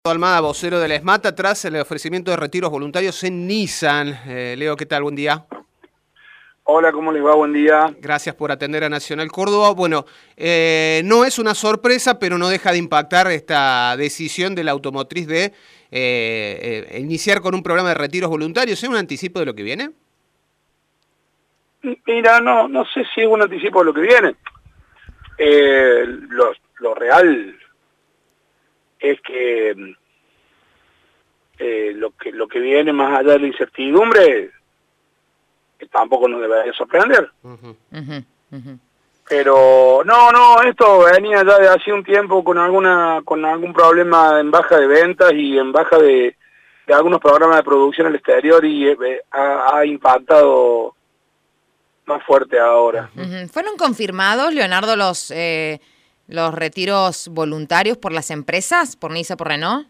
Almada, vocero de la ESMATA, tras el ofrecimiento de retiros voluntarios en Nissan. Leo, ¿qué tal? Buen día. Hola, ¿cómo les va? Buen día. Gracias por atender a Nacional Córdoba. Bueno, no es una sorpresa, pero no deja de impactar esta decisión de la automotriz de iniciar con un programa de retiros voluntarios. ¿Es un anticipo de lo que viene? Mira, no sé si es un anticipo de lo que viene. Lo real es que lo que viene más allá de la incertidumbre tampoco nos debería sorprender. Pero esto venía ya de hace un tiempo con algún problema en baja de ventas y en baja de algunos programas de producción al exterior y ha impactado más fuerte ahora. ¿Fueron confirmados, Leonardo, los retiros voluntarios por las empresas, por Nissan, por Renault?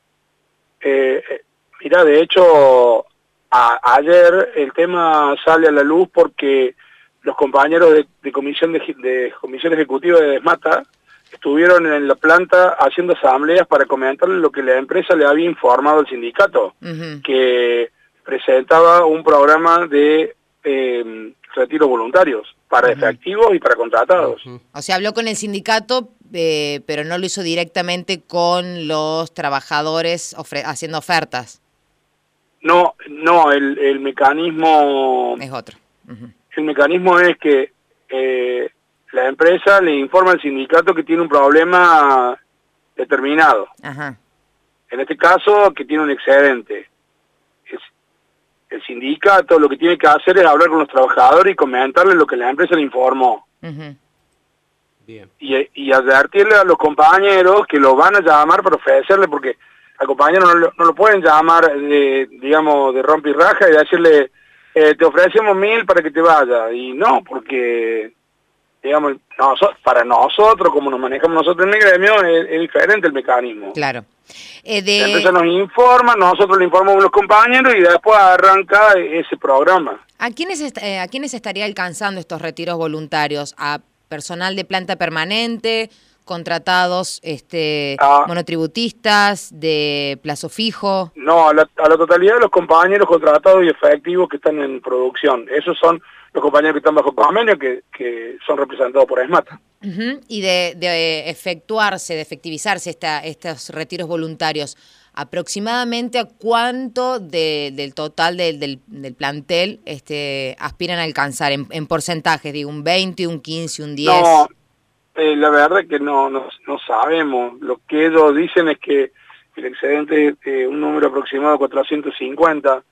Mira, de hecho, ayer el tema sale a la luz porque los compañeros de comisión ejecutiva de ESMATA estuvieron en la planta haciendo asambleas para comentarle lo que la empresa le había informado al sindicato, que presentaba un programa de retiros voluntarios para efectivos y para contratados. O sea, habló con el sindicato, pero no lo hizo directamente con los trabajadores haciendo ofertas. No, el mecanismo es otro. El mecanismo es que la empresa le informa al sindicato que tiene un problema determinado. En este caso, que tiene un excedente. El sindicato lo que tiene que hacer es hablar con los trabajadores y comentarles lo que la empresa le informó. Bien. Y advertirle a los compañeros que lo van a llamar para ofrecerle, porque al compañero no lo pueden llamar de rompe y raja y decirle te ofrecemos 1.000 para que te vaya. Y no, porque para nosotros, como nos manejamos nosotros en el gremio, es diferente el mecanismo. Claro. La empresa nos informa, nosotros le informamos a los compañeros y después arranca ese programa. ¿A quiénes estaría alcanzando estos retiros voluntarios? ¿A personal de planta permanente, contratados monotributistas, de plazo fijo? No, a la totalidad de los compañeros contratados y efectivos que están en producción. Esos son los compañeros que están bajo convenio, que son representados por ESMATA. Y de efectivizarse estos retiros voluntarios, ¿aproximadamente a cuánto del total del plantel aspiran a alcanzar en porcentajes? Digo, ¿un 20, un 15, un 10? No, la verdad es que no sabemos. Lo que ellos dicen es que el excedente es un número aproximado de 450.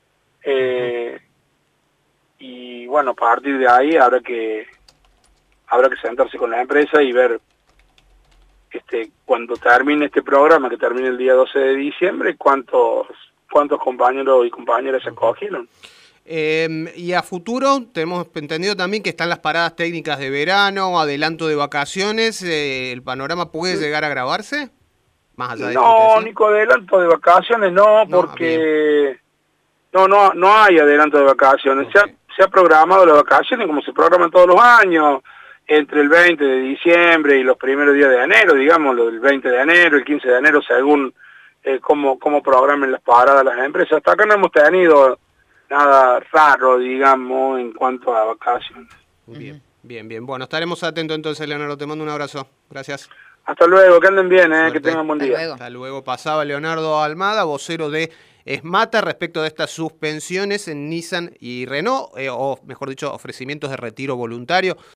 Y bueno, a partir de ahí habrá que sentarse con la empresa y ver cuando termine este programa, que termine el día 12 de diciembre, cuántos compañeros y compañeras se acogieron. Y a futuro tenemos entendido también que están las paradas técnicas de verano, adelanto de vacaciones. ¿El panorama puede llegar a agravarse? Más allá de no, Nico, adelanto de vacaciones no, porque no hay adelanto de vacaciones. Okay. Se ha programado las vacaciones como se programan todos los años, entre el 20 de diciembre y los primeros días de enero, digamos, el 20 de enero, el 15 de enero, según cómo programen las paradas las empresas. Hasta acá no hemos tenido nada raro, digamos, en cuanto a vacaciones. Bien. Bueno, estaremos atentos entonces, Leonardo. Te mando un abrazo. Gracias. Hasta luego, que anden bien, que tengan buen día. Hasta luego. Pasaba Leonardo Almada, vocero de ESMATA, respecto de estas suspensiones en Nissan y Renault, o mejor dicho, ofrecimientos de retiro voluntario.